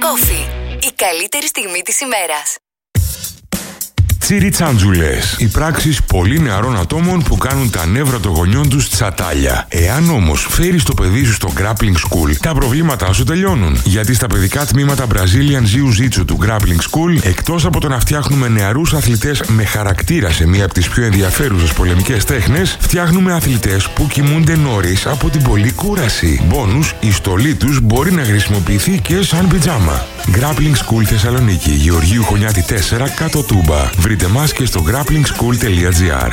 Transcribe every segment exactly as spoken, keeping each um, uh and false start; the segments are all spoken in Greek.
Coffee. Η καλύτερη στιγμή της ημέρας. Τσιριτσάντζουλες. Οι πράξεις πολύ νεαρών ατόμων που κάνουν τα νεύρα των γονιών τους τσατάλια. Εάν όμως φέρεις το παιδί σου στο Grappling School, τα προβλήματά σου τελειώνουν. Γιατί στα παιδικά τμήματα Brazilian Jiu-Jitsu του Grappling School, εκτός από το να φτιάχνουμε νεαρούς αθλητές με χαρακτήρα σε μία από τις πιο ενδιαφέρουσες πολεμικές τέχνες, φτιάχνουμε αθλητές που κοιμούνται νωρίς από την πολλή κούραση. Μπόνους, η στολή τους μπορεί να χρησιμοποιηθεί και σαν πιτζάμα. Grappling School Θεσσαλονίκη, Γεωργίου Χωνιάτη τέσσερα, κάτω Τούμπα. Βρείτε μας και στο grappling school τελεία gr.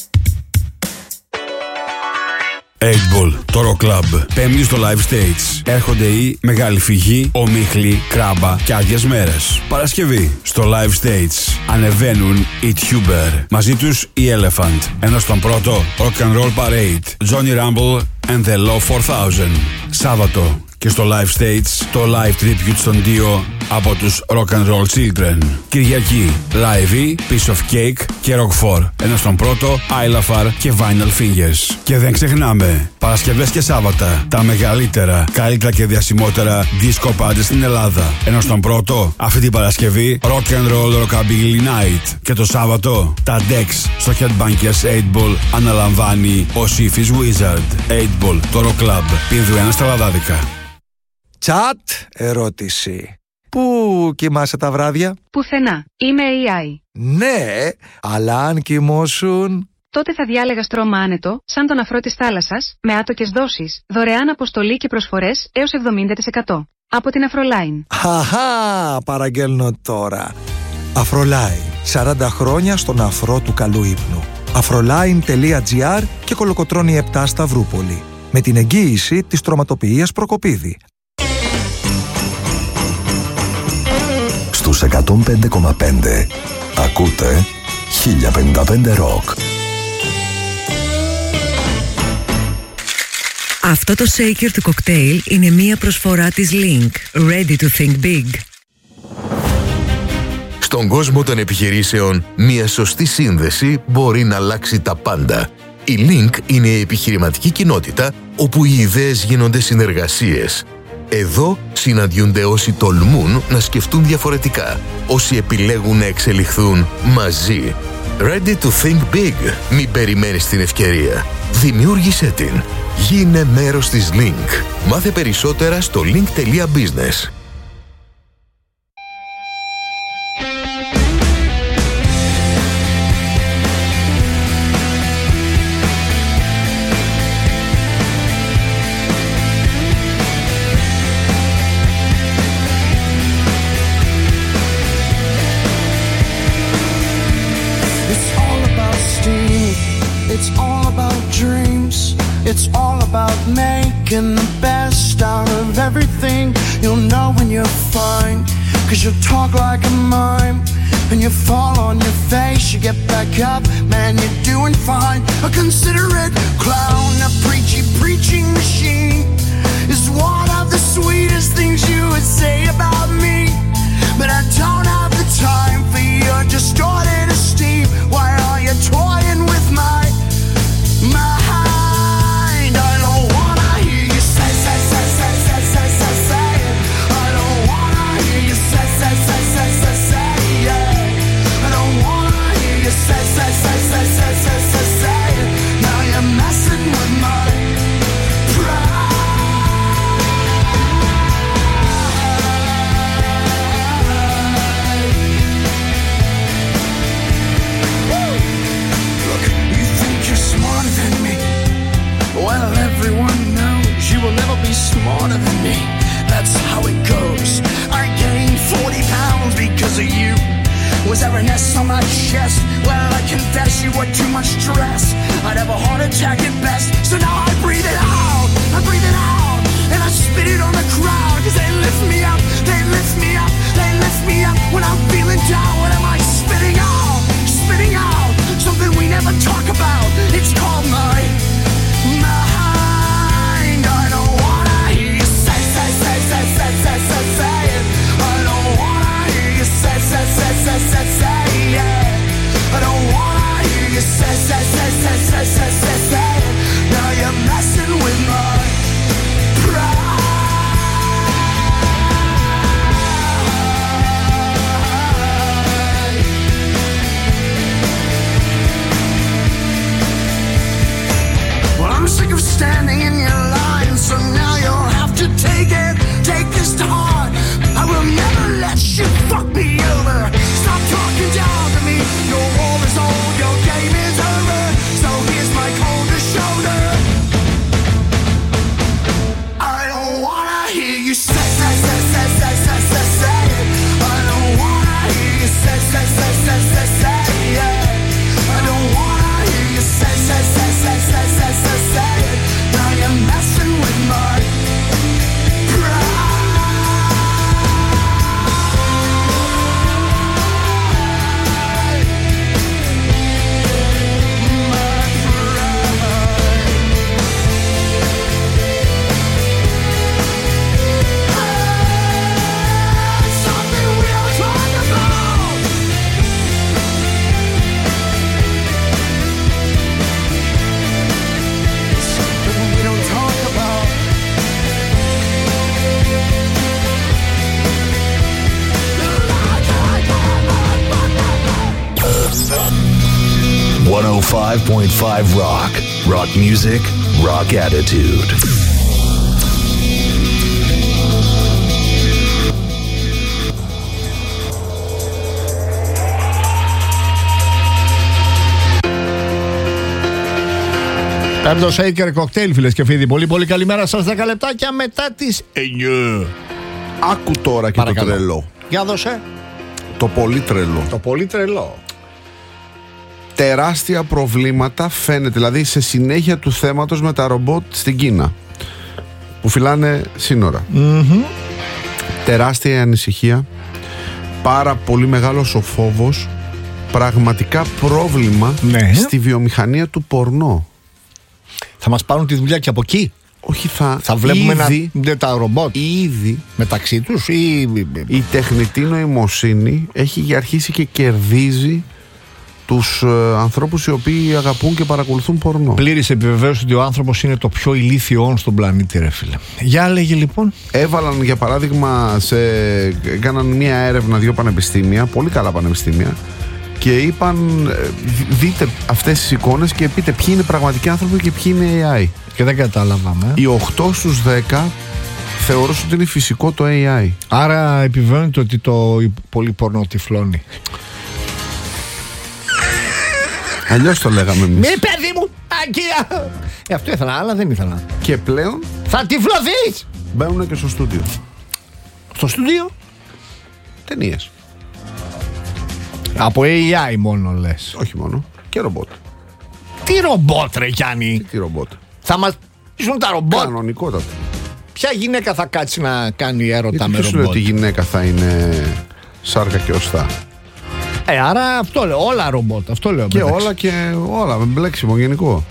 eight ball, το Rock Club. Πέμπτη στο Live Stage. Έρχονται οι Μεγάλη Φυγή, Ομίχλη, Κράμπα και Άδειες Μέρες. Παρασκευή στο Live Stage ανεβαίνουν οι Tuber. Μαζί τους οι Elephant. Ενώ στον πρώτο Rock and Roll Parade, Johnny Rumble and the Law four thousand. Σάββατο και στο Live Stage το live tribute στον Dio από τους Rock and Roll Children. Κυριακή Live E, Piece of Cake και Rock four. Ενώ στον πρώτο Ailafar και Vinyl Fingers. Και δεν ξεχνάμε, Παρασκευές και Σάββατα τα μεγαλύτερα, καλύτερα και διασημότερα disco parties στην Ελλάδα. Ενώ στον πρώτο αυτή την Παρασκευή Rock and Roll Rockabilly Night. Και το Σάββατο τα Dex στο Headbangers eight ball αναλαμβάνει ο Sifis Wizard. eight ball, το Rock Club. Πίνδου ένα στα Λαδάδικα. Τσατ ερώτηση. Πού κοιμάσαι τα βράδια? Πουθενά. Είμαι έι άι. Ναι, αλλά αν κοιμώσουν... Τότε θα διάλεγα στρώμα άνετο, σαν τον αφρό της θάλασσας, με άτοκες δόσεις, δωρεάν αποστολή και προσφορές έως εβδομήντα τοις εκατό. Από την Αφρολάιν. Χαχά, παραγγέλνω τώρα. Αφρολάιν. σαράντα χρόνια στον αφρό του καλού ύπνου. αφρολάιν τελεία gr και Κολοκοτρώνη επτά Σταυρούπολη. Με την εγγύηση της Τροματοποιίας Προκοπίδη. Στους εκατόν πέντε κόμμα πέντε ακούτε χίλια πενήντα πέντε Rock. Αυτό το shaker του κοκτέιλ είναι μία προσφορά της Link. Ready to think big. Στον κόσμο των επιχειρήσεων, μία σωστή σύνδεση μπορεί να αλλάξει τα πάντα. Η Link είναι η επιχειρηματική κοινότητα όπου οι ιδέες γίνονται συνεργασίες. Εδώ συναντιούνται όσοι τολμούν να σκεφτούν διαφορετικά, όσοι επιλέγουν να εξελιχθούν μαζί. Ready to think big. Μην περιμένεις την ευκαιρία. Δημιούργησέ την. Γίνε μέρος της Link. Μάθε περισσότερα στο link τελεία business. It's all about making the best out of everything. You'll know when you're fine, cause you talk like a mime. And you fall on your face, you get back up, man, you're doing fine. A considerate clown, a preachy preaching machine is one of the sweetest things you would say about me. But I don't have the time for your distorted esteem. Why are you toying with my mind? Smarter than me, that's how it goes. I gained forty pounds because of you. Was there an S on my chest? Well, I confess you were too much stress. I'd have a heart attack at best. So now I breathe it out, I breathe it out, and I spit it on the crowd. Cause they lift me up, they lift me up, they lift me up. When I'm feeling down, what am I spitting out? Spitting out, something we never talk about. It's called my, my I don't wanna hear you say, say, say, say, say, say, say, say it. εκατόν πέντε κόμμα πέντε Rock. Rock music, rock attitude. Πέμπτο Shaker Cocktail, φίλες και φίλοι. Πολύ πολύ καλημέρα σας. δέκα λεπτάκια μετά τις εννιά. Άκου τώρα και Παρακαλώ. Το τρελό. Για δώσε. Το πολύ τρελό. Το πολύ τρελό. Τεράστια προβλήματα φαίνεται, δηλαδή σε συνέχεια του θέματος με τα ρομπότ στην Κίνα που φυλάνε σύνορα. Mm-hmm. Τεράστια ανησυχία. Πάρα πολύ μεγάλος ο φόβος. Πραγματικά πρόβλημα ναι. στη βιομηχανία του πορνό. Θα μας πάρουν τη δουλειά και από εκεί. Όχι, θα, θα βλέπουμε ήδη, να, τα ρομπότ ήδη μεταξύ τους ή... η τεχνητή νοημοσύνη έχει αρχίσει και κερδίζει τους ε, ανθρώπους οι οποίοι αγαπούν και παρακολουθούν πορνό. Πλήρης επιβεβαίωση ότι ο άνθρωπος είναι το πιο ηλίθιο στον πλανήτη, ρε φίλε. Για λέγε λοιπόν. Έβαλαν για παράδειγμα, σε, έκαναν μια έρευνα δύο πανεπιστήμια, πολύ καλά πανεπιστήμια, και είπαν δείτε αυτές τις εικόνες και πείτε ποιοι είναι πραγματικοί άνθρωποι και ποιοι είναι έι άι. Και δεν καταλάβαμε. Οι οκτώ στους δέκα θεωρούν ότι είναι φυσικό το έι άι. Άρα επιβεβαιώνεται ότι το πολύ πορνό τυφλώνει. Αλλιώς το λέγαμε εμείς. Μη παιδί μου, αγκία. Ε, αυτό ήθελα, αλλά δεν ήθελα. Και πλέον θα τυφλωθείς. Μπαίνουν και στο στούντιο. Στο στούντιο ταινίες. Από έι άι μόνο λες. Όχι μόνο, και ρομπότ. Τι ρομπότ ρε Γιάννη. Τι, τι ρομπότ. Θα μας πείσουν τα ρομπότ. Κανονικότατα. Ποια γυναίκα θα κάτσει να κάνει έρωτα γιατί με ρομπότ. Γιατί ότι η γυναίκα θα είναι σάρκα και οστά. Ε, άρα αυτό λέω, όλα ρομπότ, αυτό λέω. Και μεταξύ. όλα και όλα, με μπλέξιμο γενικό.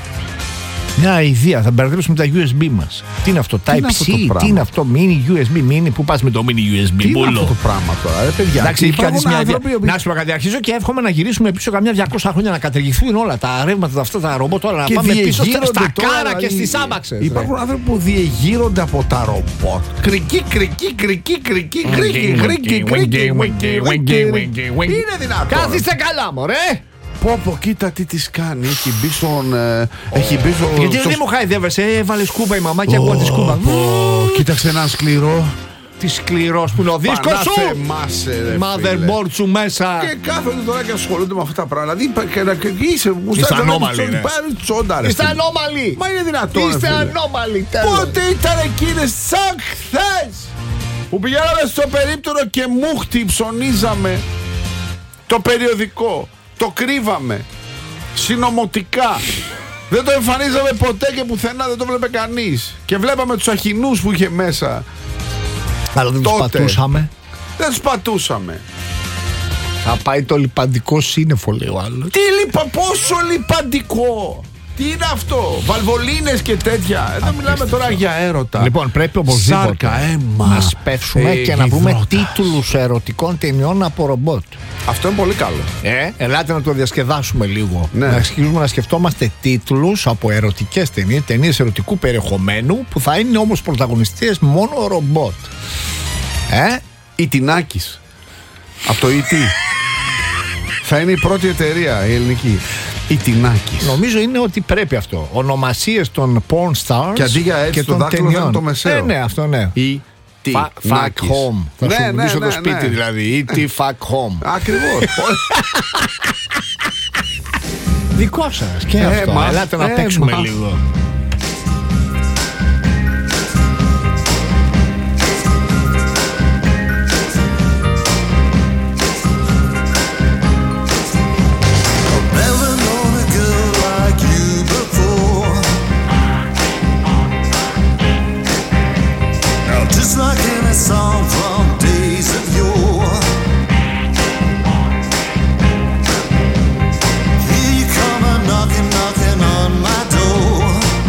Μια ιδέα, θα μπερδέψουμε τα γιου ες μπι μας. Τι είναι αυτό, Type-C, τι είναι αυτό, mini γιου ες μπι, mini, πού πας με το mini γιου ες μπι, τι είναι αυτό το πράγμα τώρα, ρε παιδιά. Εντάξει, έχει κάτι μια ιδέα. Να σου πω κάτι, αρχίζω και εύχομαι να γυρίσουμε πίσω καμιά διακόσια χρόνια, να καταργηθούν όλα τα ρεύματα, αυτά τα ρομπότ, όλα να πάμε πίσω στα κάρα και στις άμπαξες. Υπάρχουν άνθρωποι που διεγείρονται από τα ρομπότ. Κρική, κρική, κρική, κρική, κρική, κρική, κρική. Είναι δυνατόν. Κάθιστε καλά, μωρέ. Πω πω, κοίτα τι της κάνει. Έχει μπει στον... Ε, έχει μπει στον... Γιατί δεν μου χαϊδεύεσαι, έβαλε σκούπα η μαμά και ακούω τη σκούπα. Κοίταξε έναν σκληρό. Τι σκληρός που είναι ο δίσκος σου. Motherboard σου μέσα. Και κάθονται τώρα και ασχολούνται με αυτά τα πράγματα. Δηλαδή είσαι... Είστε ανώμαλοι. Είστε ανώμαλοι. Μα είναι δυνατόν. Είστε ανώμαλοι. Πότε ήταν εκείνες σαν χθες που πηγαίναμε στο περίπτερο και μούχτι ψωνίζαμε το περιοδικό. Το κρύβαμε συνωμοτικά. Δεν το εμφανίζαμε ποτέ και πουθενά, δεν το βλέπε κανείς. Και βλέπαμε τους αχινούς που είχε μέσα. Αλλά δεν τους πατούσαμε. Δεν τους πατούσαμε. Θα πάει το λιπαντικό σύννεφο, λέει ο άλλος. Τι λιπα, πόσο λιπαντικό. Τι είναι αυτό, βαλβολίνες και τέτοια. Δεν μιλάμε τώρα για έρωτα. Λοιπόν, πρέπει οπωσδήποτε Σάρκα, αίμα, να σπεύσουμε ε, και να βρούμε τίτλους ερωτικών ταινιών από ρομπότ. Αυτό είναι πολύ καλό. Ε, ελάτε να το διασκεδάσουμε λίγο. Ναι. Να αρχίσουμε να σκεφτόμαστε τίτλους από ερωτικές ταινίες, ταινίες ερωτικού περιεχομένου, που θα είναι όμως πρωταγωνιστές μόνο ρομπότ. Ε, η Τινάκης. Από το ι τι. Θα είναι η πρώτη εταιρεία η ελληνική. Η Τινάκης. Νομίζω είναι ότι πρέπει αυτό. Ονομασίες των porn stars και αντί για έτσι και το των ταινιών. Το μεσαίο. Ε, ναι, αυτό ναι. Η Fuck home. Θα ναι, σου ναι, μιλήσω ναι, το σπίτι ναι. δηλαδή. Ή τι fuck home. Ακριβώς. Δικό σας και ε, αυτό. Μα, Ελάτε να ε, παίξουμε μα. λίγο. Song from days of yore. Here you come a knocking, knocking on my door.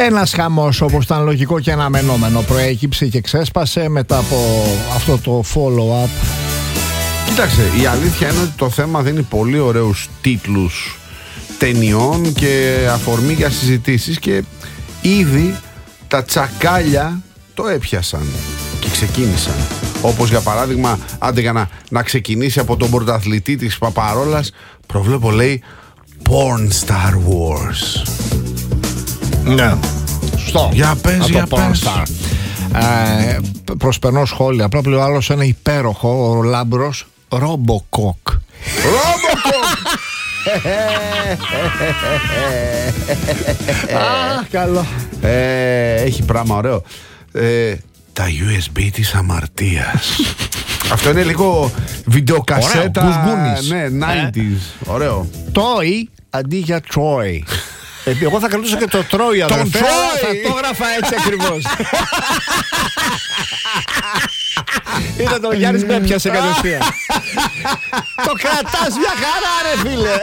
Ένας χαμός, όπως ήταν λογικό και αναμενόμενο, προέκυψε και ξέσπασε μετά από αυτό το follow-up. Κοίταξε, η αλήθεια είναι ότι το θέμα δίνει πολύ ωραίους τίτλους ταινιών και αφορμή για συζητήσεις και ήδη τα τσακάλια το έπιασαν και ξεκίνησαν. Όπως για παράδειγμα, άντε για να, να ξεκινήσει από τον πρωταθλητή της Παπαρόλας, προβλέπω λέει Porn Star Wars. Ναι, σωστό. Για πες, για πες. Ε, προσπερνώ σχόλια. Απλά ο άλλος είναι υπέροχο, ο λάμπρος Ρομποκοκ. Ρομποκοκ! Α, καλό. ε, Έχει πράγμα ωραίο. ε, Τα γιου ες μπι της αμαρτίας. Αυτό είναι λίγο βιντεοκασέτα. Ωραίο, κουσγούνις. Ναι, ενενήντα. Ωραίο. Τόι αντί για Τρόι. Εγώ θα κρατούσα και το Τρόι, αδερφέ. Τον Τρόι! Θα το έγραφα έτσι ακριβώς. Είδα το Γιάννης με έπιασε κατευθείαν. Το κρατάς μια χαρά, ρε φίλε.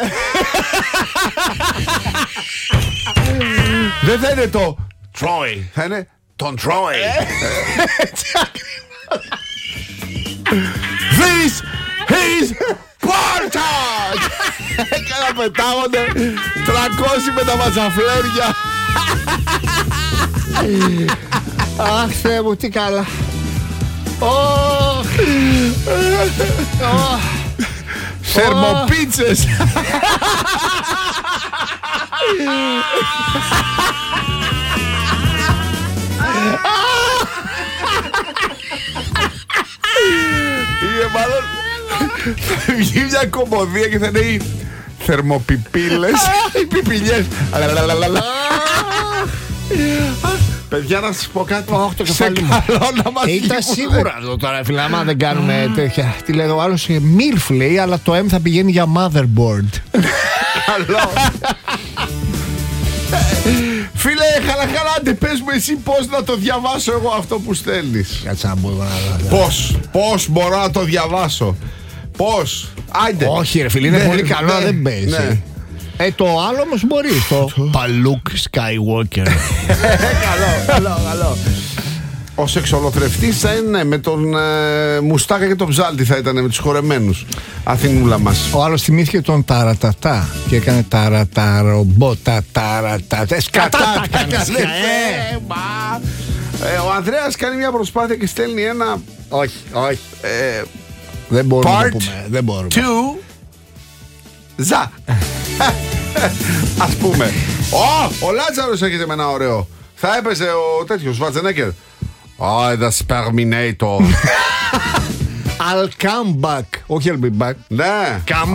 Δεν θα είναι το Τρόι, θα είναι τον Τρόι. Έτσι ακριβώς. This is Spartak! Και να πετάγονται τριακόσιοι με τα ματσαφλέρια. Αχ, Θεέ μου, τι καλά. Θερμοπίτσες. Είναι μάλλον θα βγει μια κομμωδία και θα είναι οι θερμοπιπίλες, οι πιπιλιές. Παιδιά, να σας πω κάτι. Σε καλό να μας ήταν σίγουρα εδώ τώρα, φίλε. Άμα δεν κάνουμε τέτοια. Τι λέει ο άλλος, μίλφ λέει, αλλά το M θα πηγαίνει για motherboard. Καλό. Φίλε, χαλαχαλάντε, πες μου εσύ πώς να το διαβάσω εγώ αυτό που στέλνεις. Κάτσε να μπορώ να δω. Πώς, πώς μπορώ να το διαβάσω. Πώς, άιντε. Όχι ρε φίλε, είναι πολύ καλό, δεν παίζει. Ε, το άλλο όμως μπορεί. Το Παλούκ Skywalker. Καλό, καλό, καλό. Ο σεξολοθρευτής θα είναι με τον ε, Μουστάκα και τον Ψάλτη, θα ήταν με τους χορεμένους. Αθηνούλα μας. Ο άλλος θυμήθηκε τον Ταρατατά και έκανε ταραταρομπότα ταρατατά. Σκατά τα κάνεις. Ο Ανδρέας κάνει μια προσπάθεια και στέλνει ένα. Όχι, όχι. Δεν μπορούμε να πούμε. Δεν μπορούμε. Two. Ζα. Ας πούμε. Ω, ο Λάτσαρος έρχεται με ένα ωραίο. Θα έπαιζε ο τέτοιος Βατζενέκερ. Oh, the Sperminator. I'll come back. Όχι I'll be back. Ναι. Come.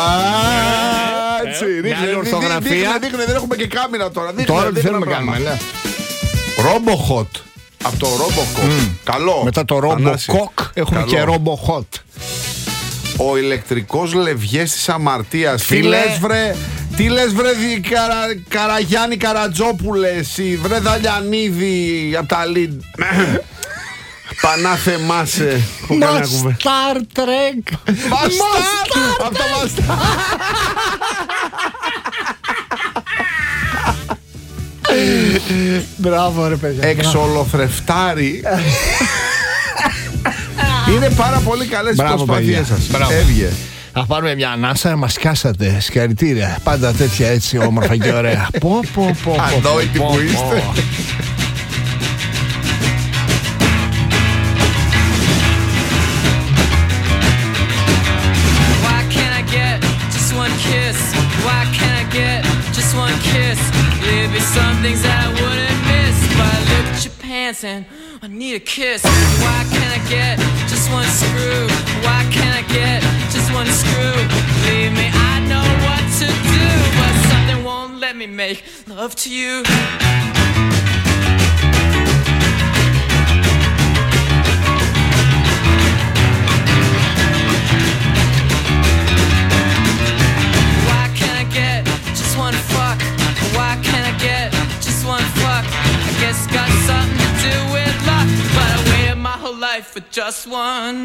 Έτσι, δείχνε, δείχνε, δεν έχουμε και κάμερα τώρα. Τώρα τι θέλουμε να κάνουμε. Ρομποχότ. Από το Ρομποκοκ. Καλό. Μετά το Ρομποκοκ έχουμε και Ρομποχότ. Ο ηλεκτρικός λευγές της αμαρτίας. Τι λες βρε, τι λες βρε καρα, Καραγιάννη Καρατζόπουλε, εσύ βρε Δαλιανίδη από τα Λιντ. Πανά θεμάσαι. Star Trek. Μαστάρ. Από τα Μαστάρ. Μπράβο ρε παιδιά. Εξολοθρεφτάρι. Είναι πάρα πολύ καλές οι προσπάθειές σας. Έβγε. Θα πάρουμε μια ανάσα, μας κάσατε. Συγχαρητήρια. Πάντα τέτοια έτσι όμορφα και ωραία. Πω πω πω. Ανόητοι που είστε. Some things that I wouldn't miss, but I look at your pants and I need a kiss. Why can't I get just one screw? Why can't I get just one screw? Believe me, I know what to do, but something won't let me make love to you. Why can't I get just one fuck? Why can't I get just one fuck? I guess it's got something to do with luck, but I waited my whole life for just one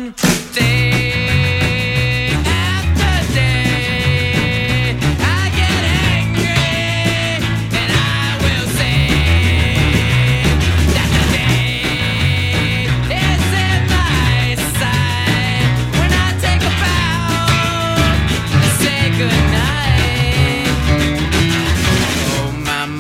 day. After day, I get angry and I will say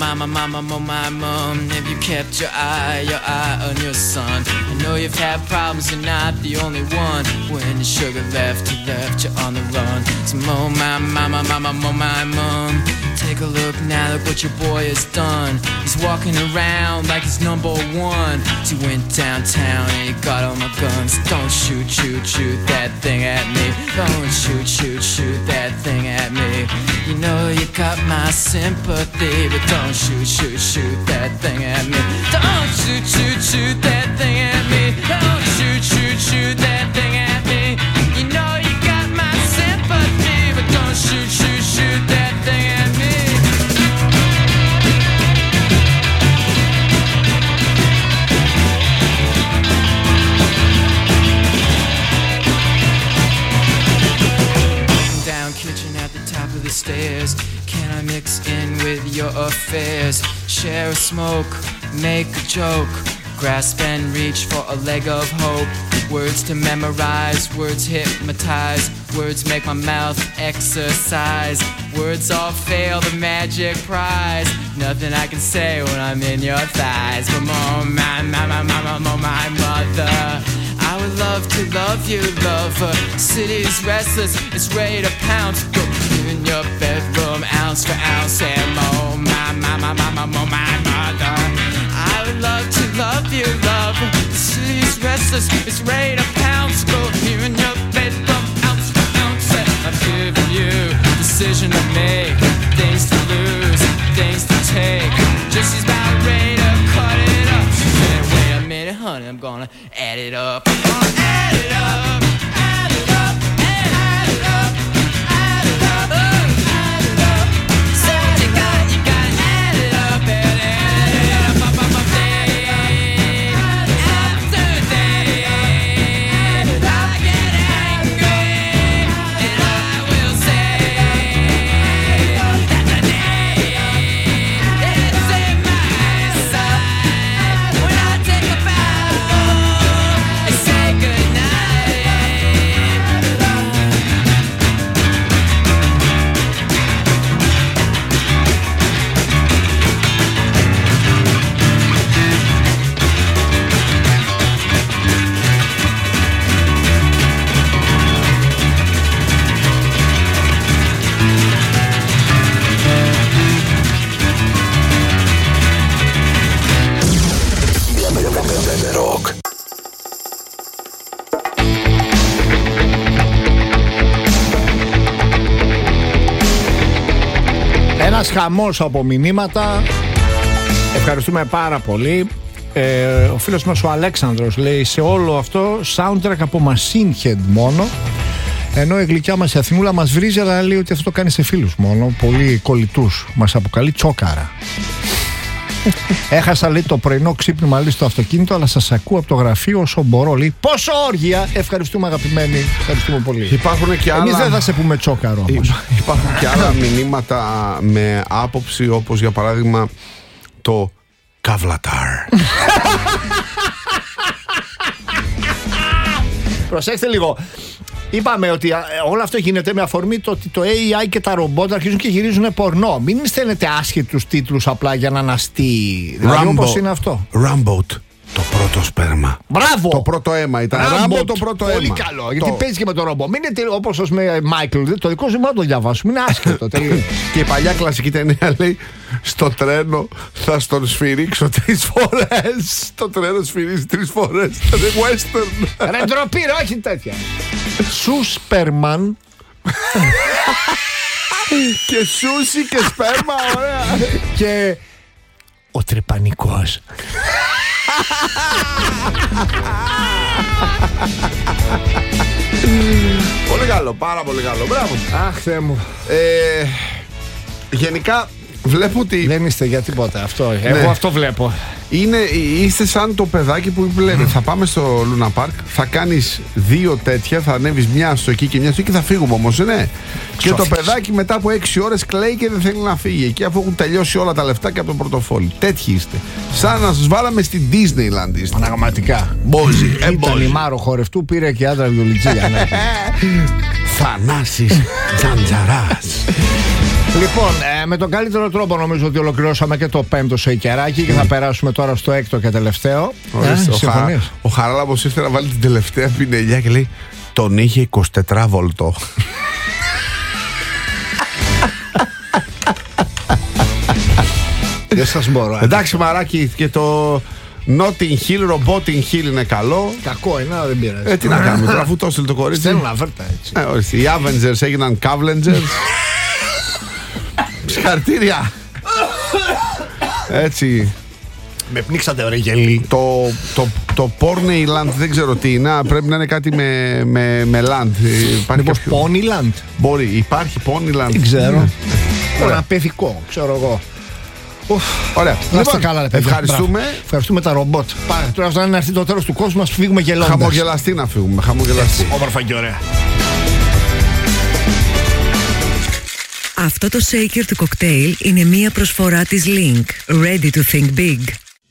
mama, mama, oh my mom. Have you kept your eye, your eye on your son? I know you've had problems, you're not the only one. When the sugar left, you left, you're on the run. So oh my mama, mama, oh my mom. Take a look now, look what your boy has done. He's walking around like he's number one. So he went downtown and he got all my guns. Don't shoot, shoot, shoot that thing at me. Don't shoot, shoot, shoot that thing at me. You know you got my sympathy, but don't shoot, shoot, shoot that thing at me. Don't shoot, shoot, shoot that thing at me. Don't shoot, shoot, shoot that thing at me. You know you got my sympathy, but don't shoot, shoot, shoot that thing at me. Down kitchen at the top of the stairs. Can I mix in with your affairs? Share a smoke, make a joke. Grasp and reach for a leg of hope. Words to memorize, words hypnotize. Words make my mouth exercise. Words all fail the magic prize. Nothing I can say when I'm in your thighs. But oh my, my, my, my, my, my, my mother, I would love to love you, lover. City's restless, it's ready to pounce. Go in your bedroom, ounce for ounce. And oh my, my, my, my, my, my, my mother, I would love to love you, lover. City's restless, it's ready to pounce. Go here in your bedroom, ounce for ounce. I'm giving you decision to make, things to lose, things to take. Just she's about ready to cut it up. She said, wait a minute, honey, I'm gonna add it up. I'm gonna add it up, add it up, add it up, add it up, add it up. So you got, you gotta add it up, and add it up, up, up, up, day after day. I get angry, and I will say that the day is in my sight. When I take a bow and say goodnight. Rock. Ένας χαμός από μηνύματα. Ευχαριστούμε πάρα πολύ. ε, Ο φίλος μας ο Αλέξανδρος λέει σε όλο αυτό soundtrack από Machine Head μόνο. Ενώ η γλυκιά μας η Αθηνούλα μας βρίζει, αλλά λέει ότι αυτό το κάνει σε φίλους μόνο, πολύ κολλητούς. Μας αποκαλεί τσόκαρα. Έχασα, λέει, το πρωινό ξύπνημα, λέει, στο αυτοκίνητο, αλλά σας ακούω από το γραφείο όσο μπορώ, λέει. Πόσο όργια! Ευχαριστούμε, αγαπημένοι. Ευχαριστούμε πολύ. Υπάρχουν και άλλα. Εμείς δεν θα σε πούμε τσόκαρο όμως. Υπάρχουν και άλλα μηνύματα με άποψη, όπως για παράδειγμα το Καβλατάρ. Προσέξτε λίγο. Είπαμε ότι όλο αυτό γίνεται με αφορμή το ότι το έι άι και τα ρομπότ αρχίζουν και γυρίζουν πορνό. Μην στέλνετε άσχετους τίτλους απλά για να αναστεί. Δηλαδή, όπως είναι αυτό. Ράμποτ. Το πρώτο σπέρμα. Μπράβο! Το πρώτο αίμα ήταν. Ράμπο το πρώτο Πολύ αίμα. καλό. Το... Γιατί παίζει και με το ρομπό. Μην είναι όπως με Μάικλ. Το δικό σου μόνο το διαβάσουμε. Είναι άσχετο. Και η παλιά κλασική ταινία λέει: στο τρένο θα στον σφυρίξω τρεις φορές. Το τρένο σφυρίζει τρεις φορές. Είναι western. Ρε ντροπή, ρε, όχι τέτοια. Σούσπερμαν. Και σούσι και σπέρμα, ωραία. Και ο τρεπανικός. Πολύ καλό, πάρα πολύ καλό. Μπράβο. Αχ, Θεέ μου. ε, Γενικά βλέπω ότι δεν είστε για τίποτα αυτό. Ναι. Εγώ αυτό βλέπω. Είναι, είστε σαν το παιδάκι που λέει: θα πάμε στο Λούνα Πάρκ, θα κάνεις δύο τέτοια, θα ανέβεις μια στο εκεί και μια στο εκεί και θα φύγουμε όμως, ναι. Και το παιδάκι μετά από έξι ώρες κλαίει και δεν θέλει να φύγει εκεί, αφού έχουν τελειώσει όλα τα λεφτά και από το πορτοφόλι. Τέτοιοι είστε. Σαν να σας βάλαμε στην Disneyland είστε. Πραγματικά. Μπόζι, ε, Ήταν η Μάρο χορευτού, πήρε και άντρα βιολιτζία. Ναι. Θανάσης Τζαντζαράς. Λοιπόν, ε, με τον καλύτερο τρόπο νομίζω ότι ολοκληρώσαμε και το πέμπτο σεϊκεράκι και θα περάσουμε τώρα στο έκτο και τελευταίο. Ε, ο, Χα, ο Χαράλαμπος ήρθε να βάλει την τελευταία πινελιά και λέει τον είχε εικοσιτετράβολτο. Δεν σας μπορώ. Εντάξει μαράκι, και το Notting Hill, Roboting Hill είναι καλό. Κακό είναι, αλλά δεν πειράζει. Ε, τι να κάνουμε τώρα, αφού το έστειλε το κορίτσι. Στέλνουν αβέρτα έτσι. Ε, όχι, οι Avengers έγιναν Cavlengers. Συγχαρητήρια. Έτσι. Με πνίξατε ωραία γελί. Το, το, το Porneyland δεν ξέρω τι είναι. Πρέπει να είναι κάτι με, με, με land. Μήπως Ponyland? Μπορεί, υπάρχει Ponyland. Δεν ξέρω. Ένα παιδικό, ξέρω εγώ. Ωραία. Λοιπόν, καλά, ρε, ευχαριστούμε. Μπράβο. Ευχαριστούμε τα ρομπότ. Πάρε, τώρα να έρθει το τέλος του κόσμου, ας φύγουμε γελώντας. Χαμογελαστή να φύγουμε. Χαμογελαστή. Όμορφα και ωραία. Αυτό το shaker του κοκτέιλ είναι μία προσφορά της Link. Ready to think big.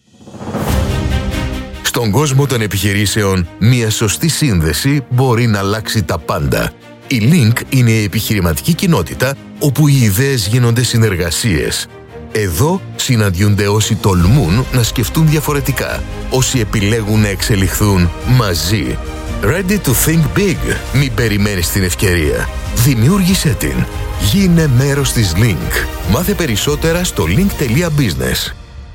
Στον κόσμο των επιχειρήσεων, μία σωστή σύνδεση μπορεί να αλλάξει τα πάντα. Η Link είναι η επιχειρηματική κοινότητα όπου οι ιδέες γίνονται συνεργασίες. Εδώ συναντιούνται όσοι τολμούν να σκεφτούν διαφορετικά, όσοι επιλέγουν να εξελιχθούν μαζί. Ready to think big. Μην περιμένεις την ευκαιρία. Δημιούργησέ την. Γίνε μέρος της Link. Μάθε περισσότερα στο link τελεία business.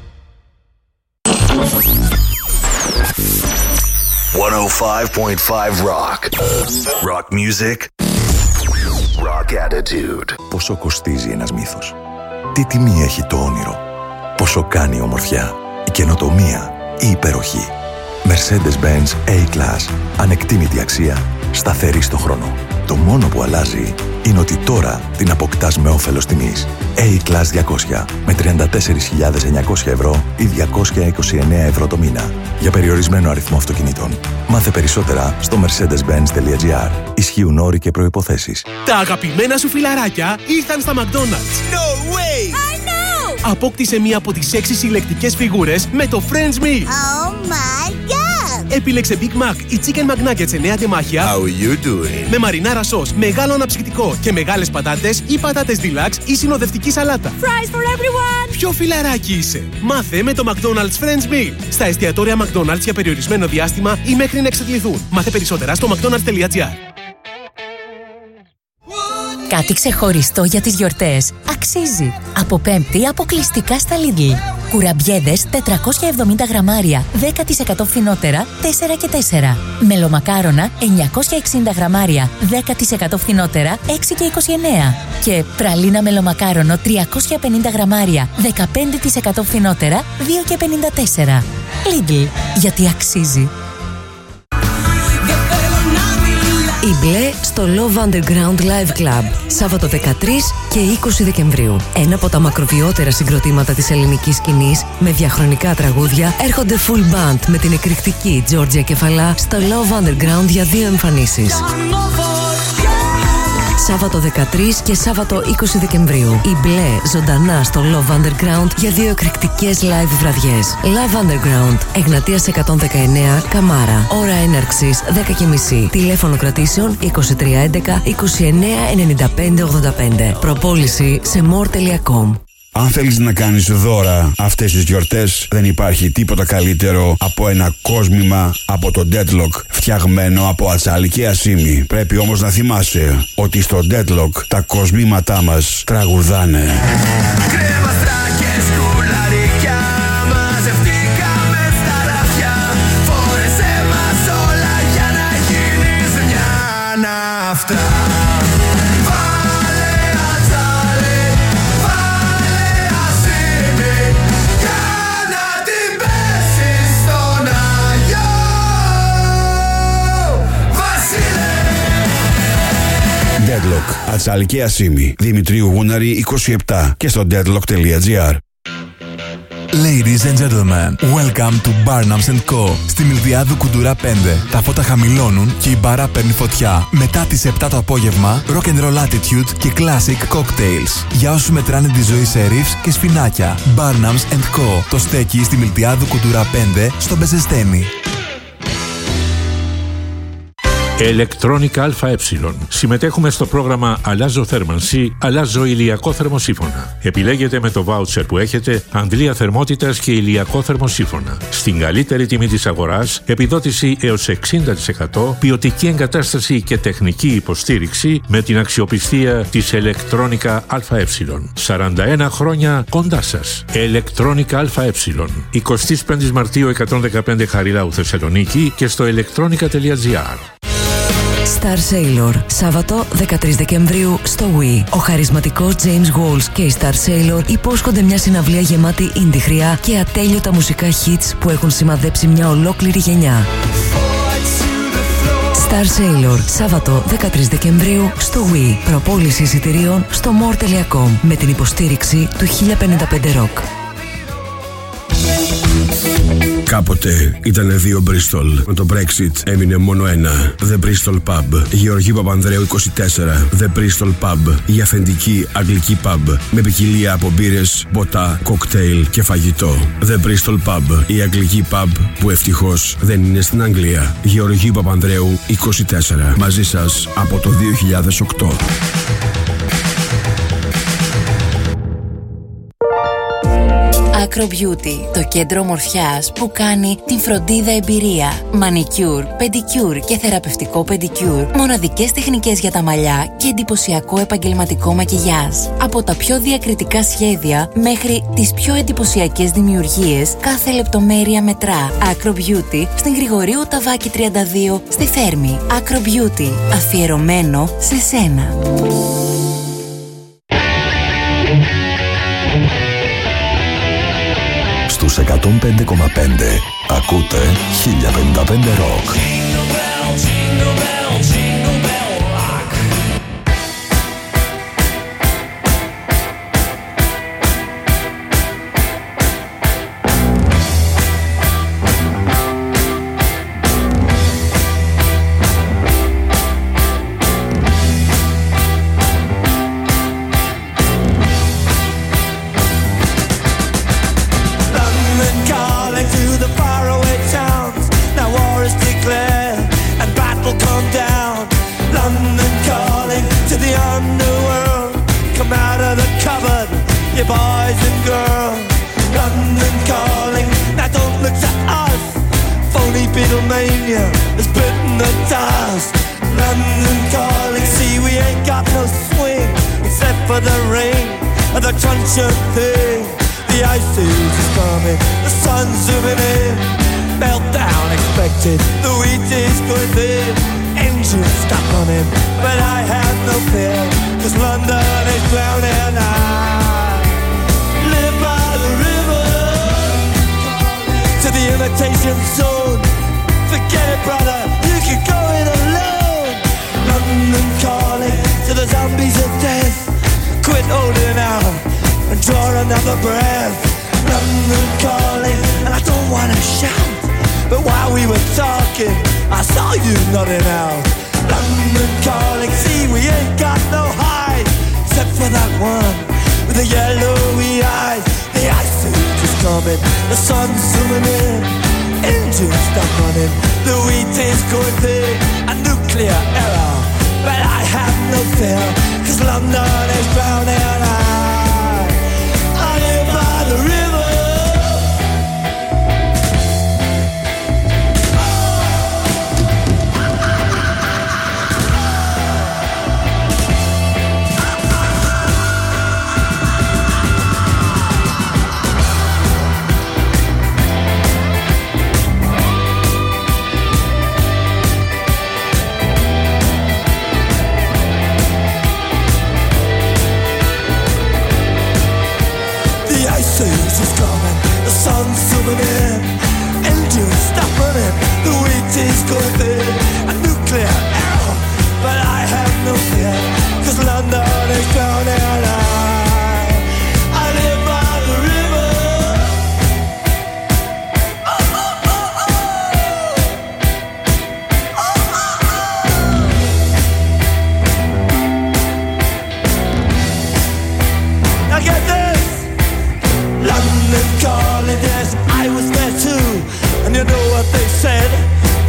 εκατόν πέντε κόμμα πέντε Rock. Rock music. Rock attitude. Πόσο κοστίζει ένας μύθος? Τι τιμή έχει το όνειρο? Πόσο κάνει η ομορφιά, η καινοτομία, η υπεροχή? Mercedes-Benz A-Class. Ανεκτήμητη αξία, σταθερή στο χρόνο. Το μόνο που αλλάζει είναι ότι τώρα την αποκτάς με όφελος τιμής. A-Class διακόσια με τριάντα τέσσερις χιλιάδες εννιακόσια ευρώ ή διακόσια είκοσι εννέα ευρώ το μήνα. Για περιορισμένο αριθμό αυτοκινήτων. Μάθε περισσότερα στο mercedes benz τελεία gr. Ισχύουν όροι και προϋποθέσεις. Τα αγαπημένα σου φιλαράκια ήρθαν στα McDonald's. No way! I know! Απόκτησε μία από τις έξι συλλεκτικές φιγούρες με το Friends Meal. Oh my god! Επίλεξε Big Mac ή Chicken McNuggets εννέα τεμάχια. How you doing? Με μαρινάρα σος, μεγάλο αναψυκτικό και μεγάλες πατάτες ή πατάτες deluxe ή συνοδευτική σαλάτα. Fries for everyone! Ποιο φιλαράκι είσαι? Μάθε με το McDonald's Friends Meal. Στα εστιατόρια McDonald's για περιορισμένο διάστημα ή μέχρι να εξαντληθούν. Μάθε περισσότερα στο mcdonalds τελεία gr. Κάτι ξεχωριστό για τις γιορτές. Αξίζει. Από Πέμπτη αποκλειστικά στα Lidl. Κουραμπιέδες τετρακόσια εβδομήντα γραμμάρια, δέκα τοις εκατό φθηνότερα, τέσσερα και τέσσερα. Μελομακάρονα εννιακόσια εξήντα γραμμάρια, δέκα τοις εκατό φθηνότερα, έξι και είκοσι εννέα. Και πραλίνα μελομακάρονο τριακόσια πενήντα γραμμάρια, δεκαπέντε τοις εκατό φθηνότερα, δύο και πενήντα τέσσερα. Lidl, γιατί αξίζει. Η Μπλε στο Love Underground Live Club, Σάββατο δεκατρείς και είκοσι Δεκεμβρίου. Ένα από τα μακροβιότερα συγκροτήματα της ελληνικής σκηνής, με διαχρονικά τραγούδια, έρχονται full band με την εκρηκτική Τζόρτζια Κεφαλά στο Love Underground για δύο εμφανίσεις. Σάββατο δεκατρείς και Σάββατο είκοσι Δεκεμβρίου. Η Μπλε ζωντανά στο Love Underground για δύο εκρηκτικές live βραδιές. Love Underground, Εγνατίας εκατόν δεκαεννέα, Καμάρα. Ώρα έναρξης δέκα και μισή. Τηλέφωνο κρατήσεων είκοσι τρία έντεκα είκοσι εννέα ενενήντα πέντε ογδόντα πέντε. Προπόληση σε more τελεία com. Αν θέλεις να κάνεις δώρα αυτές τις γιορτές, δεν υπάρχει τίποτα καλύτερο από ένα κόσμημα από το Deadlock, φτιαγμένο από ατσάλι και ασίμι. Πρέπει όμως να θυμάσαι ότι στο Deadlock τα κοσμήματά μας τραγουδάνε. Κρέμαστρα και σκουλαρίκια, μαζευτήκαμε στα ράφια. Φόρεσέ μας όλα για να γίνεις μια ναυτρά. Deadlock, ατσάλι και ασίμι. Δημητρίου Γούναρη είκοσι επτά και στο deadlock τελεία gr. Ladies and gentlemen, welcome to Barnums and Co. Στη Μιλδιάδου Κουντουρά πέντε. Τα φώτα χαμηλώνουν και η μπάρα παίρνει φωτιά. Μετά τις επτά το απόγευμα, rock and roll attitude και classic cocktails. Για όσους μετράνε τη ζωή σε ρίφς και σφινάκια. Barnums and Co. Το στέκει στη Μιλδιάδου Κουντουρά πέντε στο Μπεζεστένι. Electronica ΑΕ. Συμμετέχουμε στο πρόγραμμα Αλλάζω θέρμανση, αλλάζω ηλιακό θερμοσύφωνα. Επιλέγετε με το βάουτσερ που έχετε αντλία θερμότητας και ηλιακό θερμοσύφωνα. Στην καλύτερη τιμή της αγοράς, επιδότηση έως εξήντα τοις εκατό, ποιοτική εγκατάσταση και τεχνική υποστήριξη με την αξιοπιστία της Electronica ΑΕ. σαράντα ένα χρόνια κοντά σας. Electronica ΑΕ. εικοστή πέμπτη Μαρτίου εκατόν δεκαπέντε Χαριλάου Θεσσαλονίκη και στο electronica τελεία gr. Star Sailor, Σάββατο δεκατρείς Δεκεμβρίου στο Wii. Ο χαρισματικός James Walls και η Star Sailor υπόσχονται μια συναυλία γεμάτη indie χρειά και ατέλειωτα μουσικά hits που έχουν σημαδέψει μια ολόκληρη γενιά. Star Sailor, Σάββατο δεκατρείς Δεκεμβρίου στο Wii. Προπόληση εισιτηρίων στο more τελεία com με την υποστήριξη του χίλια πενήντα πέντε Rock. Κάποτε ήταν δύο Bristol. Με το Brexit έμεινε μόνο ένα. The Bristol Pub. Γεωργίου Παπανδρέου είκοσι τέσσερα. The Bristol Pub. Η αυθεντική αγγλική pub. Με ποικιλία από μπύρες, ποτά, κοκτέιλ και φαγητό. The Bristol Pub. Η αγγλική pub που ευτυχώς δεν είναι στην Αγγλία. Γεωργίου Παπανδρέου είκοσι τέσσερα. Μαζί σας από το δύο χιλιάδες οκτώ. Acro Beauty, το κέντρο ομορφιάς που κάνει την φροντίδα εμπειρία. Μανικιούρ, πεντικιούρ και θεραπευτικό πεντικιούρ. Μοναδικές τεχνικές για τα μαλλιά και εντυπωσιακό επαγγελματικό μακιγιάζ. Από τα πιο διακριτικά σχέδια μέχρι τις πιο εντυπωσιακές δημιουργίες, κάθε λεπτομέρεια μετρά. Acro Beauty στην Γρηγορίου Ταβάκη τριάντα δύο στη Θέρμη. Acro Beauty, αφιερωμένο σε σένα. Στους εκατόν πέντε κόμμα πέντε ακούτε χίλια πενήντα πέντε Rock.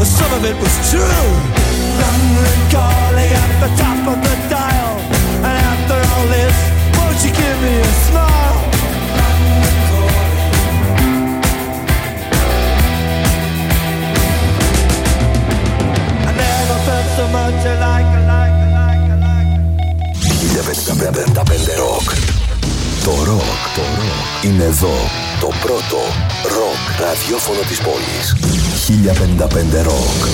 but some of it was true. London calling at the top of the dial, and after all this, won't you give me a smile? I never felt so much alike, alike, alike, alike. χίλια πεντακόσια πενήντα πέντε Rock. Το ροκ, το ροκ είναι εδώ. Το πρώτο ροκ ραδιόφωνο της πόλης. χίλια πενήντα πέντε Rock.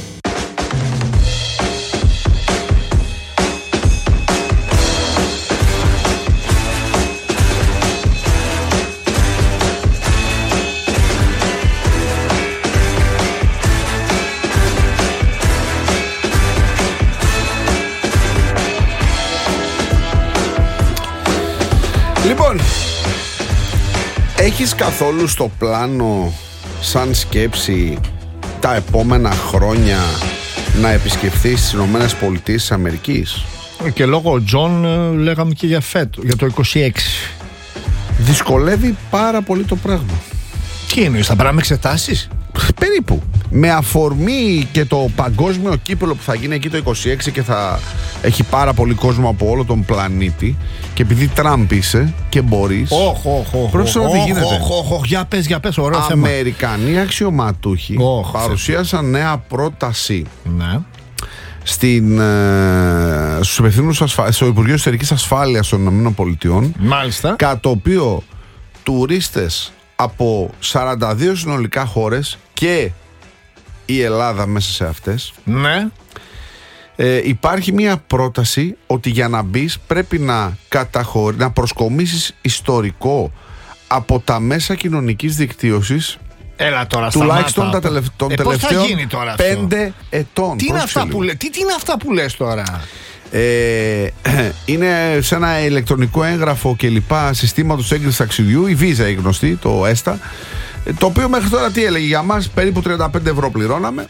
Λοιπόν, έχεις καθόλου στο πλάνο σαν σκέψη τα επόμενα χρόνια να επισκεφθείς τις Ηνωμένες Πολιτείες της Αμερικής? Και λόγω Τζον λέγαμε και για φέτο, για το είκοσι έξι. Δυσκολεύει πάρα πολύ το πράγμα. Τι εννοείς, θα πρέπει να εξετάσεις? Περίπου. Με αφορμή και το παγκόσμιο κύπελλο που θα γίνει εκεί το είκοσι έξι και θα έχει πάρα πολύ κόσμο από όλο τον πλανήτη, και επειδή Τραμπ είσαι και μπορείς, όχ, όχ, όχ, πρόσεξε να τι γίνεται. όχ, όχ, για πες, για πες, ωραίο θέμα. Αμερικανοί αξιωματούχοι όχ, παρουσίασαν νέα πρόταση ναι. στην, ε, στους υπευθύνους ασφα... στο Υπουργείο Εσωτερικής Ασφάλειας των ΗΠΑ. Μάλιστα. Κατά το οποίο τουρίστες από σαράντα δύο συνολικά χώρες και η Ελλάδα μέσα σε αυτές, ναι. ε, υπάρχει μια πρόταση ότι για να μπεις πρέπει να, καταχωρ... να προσκομίσεις ιστορικό από τα μέσα κοινωνικής δικτύωσης. Έλα τώρα, τουλάχιστον τα τελευ... των ε, τελευταίων πέντε ετών. Τι είναι, αυτά που λέ... τι, τι είναι αυτά που λες τώρα? Ε, είναι σε ένα ηλεκτρονικό έγγραφο και λοιπά συστήματος έγκρισης ταξιδιού, η Visa η γνωστή, το έστα, το οποίο μέχρι τώρα τι έλεγε για μας? Περίπου τριάντα πέντε ευρώ πληρώναμε.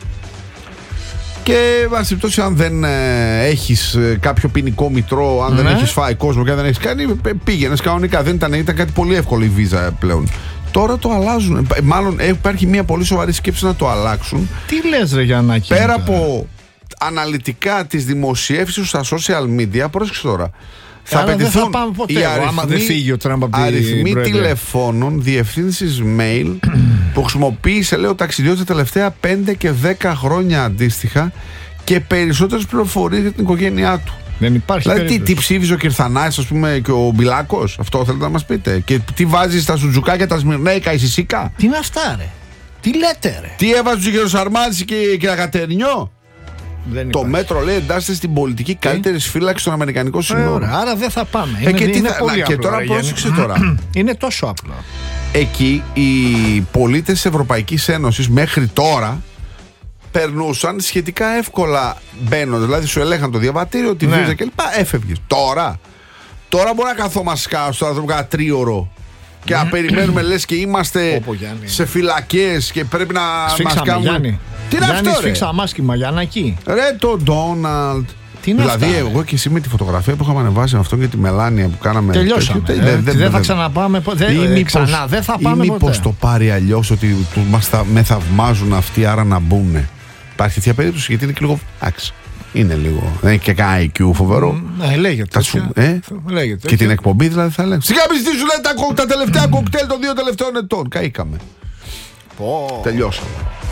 Και βάση περιπτώσει, αν δεν ε, έχεις ε, κάποιο ποινικό μητρό, αν ναι. δεν έχεις φάει κόσμο και αν δεν έχεις κάνει, πήγαινες κανονικά. Δεν ήταν, ήταν κάτι πολύ εύκολο η Visa πλέον. Τώρα το αλλάζουν. Μάλλον υπάρχει μια πολύ σοβαρή σκέψη να το αλλάξουν. Τι λες ρε Γιαννάκη? Πέρα από αναλυτικά τις δημοσιεύσεις στα social media, πρόσεξε τώρα. Θα απαιτηθούν οι αριθμοί, αριθμοί τηλεφώνων, διευθύνσεις mail που χρησιμοποίησε, λέω, ταξιδιώτες τα τελευταία πέντε και δέκα χρόνια αντίστοιχα, και περισσότερες πληροφορίες για την οικογένειά του. Δεν υπάρχει. Δηλαδή, τι, τι ψήφιζε ο Κυρθανάης, ας πούμε, και ο Μπιλάκος? Αυτό θέλετε να μας πείτε? Και τι βάζει στα σουτζουκάκια τα Σμυρνέικα, η Σισίκα? Τι είναι αυτά, ρε? Τι λέτε, ρε? Τι έβαζε ο κύριος Αρμάνης και, και Αγατερνιό? Δεν το μέτρο, λέει, εντάσσεται στην πολιτική καλύτερη φύλαξη στον Αμερικανικό σύνορο. Άρα δεν θα πάμε. Ε, είναι, και, είναι θα, πολύ και απλό, τώρα ρε, πρόσεξε είναι... τώρα. Είναι τόσο απλό. Εκεί οι πολίτες της Ευρωπαϊκής Ένωσης μέχρι τώρα περνούσαν σχετικά εύκολα μπαίνοντας. Δηλαδή σου ελέγχαν το διαβατήριο, τη βίζα, ναι, κλπ. Έφευγες. Τώρα, τώρα μπορεί να καθόμαστε στο άνθρωπο ένα τρίωρο και να περιμένουμε, λες και είμαστε Όπο, σε φυλακές και πρέπει να σφίξαμε, μας κάνουμε. Γιάννη. Τι είναι αυτό, ρε? Σφίξα μάσκημα, Γιαννάκη. Ρε το Ντόναλντ. Δηλαδή, αυτά, εγώ και εσύ με τη φωτογραφία που είχαμε ανεβάσει με αυτόν και τη Μελάνια που κάναμε. Τελειώσαμε. Τέτοιο, ε, δεν, δεν, δεν θα ξαναπάμε. Δεν, ή μήπως, ξανά, δεν θα πάμε. Ή μήπως το πάρει αλλιώς ότι μας θα, με θαυμάζουν αυτοί, άρα να μπουνε. Υπάρχει τέτοια περίπτωση, γιατί είναι και λίγο. Εντάξει. Είναι λίγο. Δεν έχει και κανένα άι κιου φοβερό. Ναι, λέγεται. Σου, ε? λέγεται. Και την εκπομπή δηλαδή θα λέγαμε. Σιγά μη στήσουν τα, τα τελευταία κοκτέιλ των δύο τελευταίων ετών. Καήκαμε. Πω. Τελειώσαμε.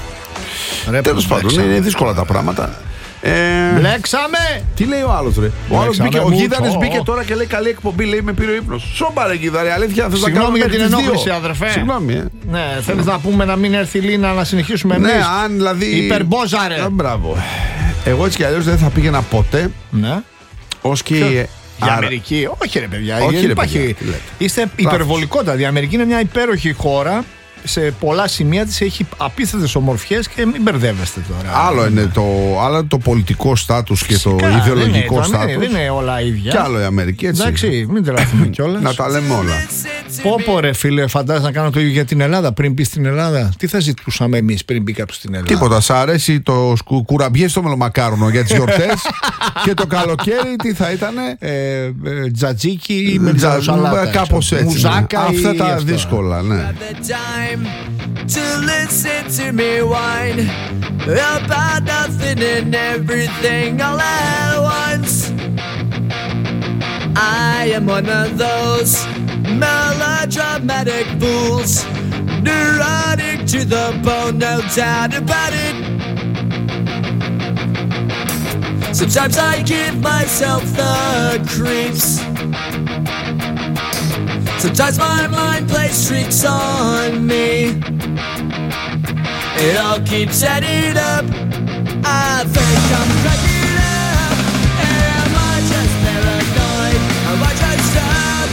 Τέλος πάντων, είναι δύσκολα τα πράγματα. Ε... Μπλέξαμε! Τι λέει ο άλλος, ρε? Ο άλλος μπήκε, ο Γίδαρης μπήκε τώρα και λέει καλή εκπομπή, λέει με πήρε ο ύπνος. Σώπα ρε Γίδαρη, αλήθεια. Συγγνώμη για την ενόχληση, αδερφέ. Συγγνώμη, ε. Ναι, θέλεις να πούμε να μην έρθει η Λίνα να συνεχίσουμε εμείς? Ναι, αν δηλαδή. Υπερμπόζα, ρε. Ε, μπράβο. Εγώ έτσι κι αλλιώς δεν θα πήγαινα ποτέ. Ναι. Ως και. Η Άρα... Αμερική, όχι ρε παιδιά. Όχι, ρε, υπάρχει... παιδιά. Είστε υπερβολικότατοι. Η Αμερική είναι μια υπέροχη χώρα. Σε πολλά σημεία της έχει απίστευτες ομορφιές και μην μπερδεύεστε τώρα. Άλλο είναι το, άλλο το πολιτικό στάτους και το ιδεολογικό στάτους. Δεν είναι όλα ίδια. Κι άλλο η Αμερική, έτσι. Εντάξει, μην τρελαθούμε κιόλας. Να τα λέμε όλα. Πω πω ρε φίλε, φαντάζεσαι να κάνω το ίδιο για την Ελλάδα πριν μπει στην Ελλάδα? Τι θα ζητούσαμε εμείς πριν μπει κάποιος στην Ελλάδα? Τίποτα. Σ' αρέσει το σκου, κουραμπιέ στο μελομακάρονο για τις γιορτές? Και το καλοκαίρι τι θα ήτανε? Ε, ε, τζατζίκι με τζαρουσαλάτα. Κάπως έτσι. Μουζάκα. Αυτά τα δύσκολα, ναι. time to listen to me whine about nothing and everything all at once. I am one of those melodramatic fools, neurotic to the bone, no doubt about it. Sometimes I give myself the creeps. Sometimes my mind plays tricks on me. It all keeps adding up. I think I'm cracking up. Am I just paranoid? Am I just up?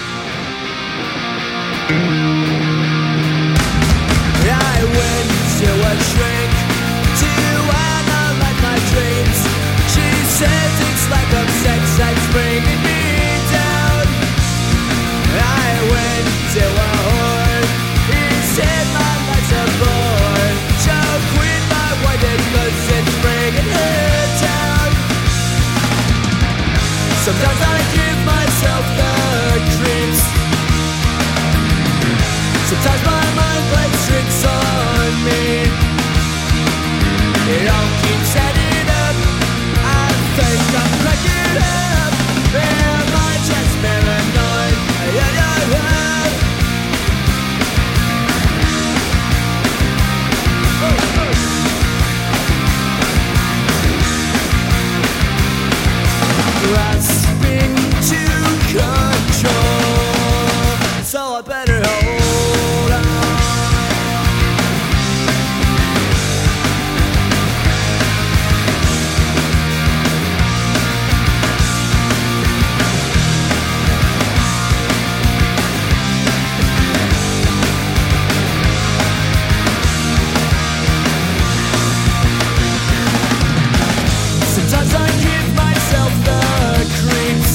I went to a shrink to analyze my dreams. She says it's like a sex that's bringing me down. I went to a whore. He said my life's a bore. So quit my white cause it's bringing her down. Sometimes I give myself the creeps. Sometimes my mind plays tricks on me. It all keeps adding up. I think I'm cracking up. Am I just paranoid? Yeah, yeah, yeah. Oh, oh. Grasping to control, so I better hold on. Sometimes I give myself the creeps.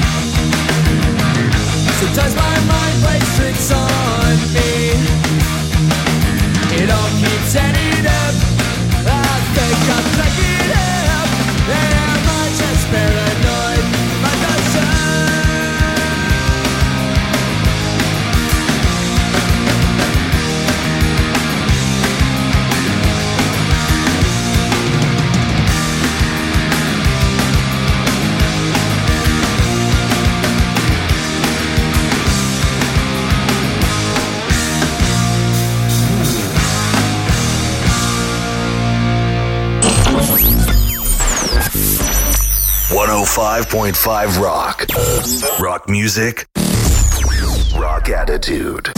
Sometimes my mind plays tricks on me. It all keeps adding up. I think I'm cracking up. Am I just paranoid? Am I just one oh five point five Rock. Rock music. Rock attitude.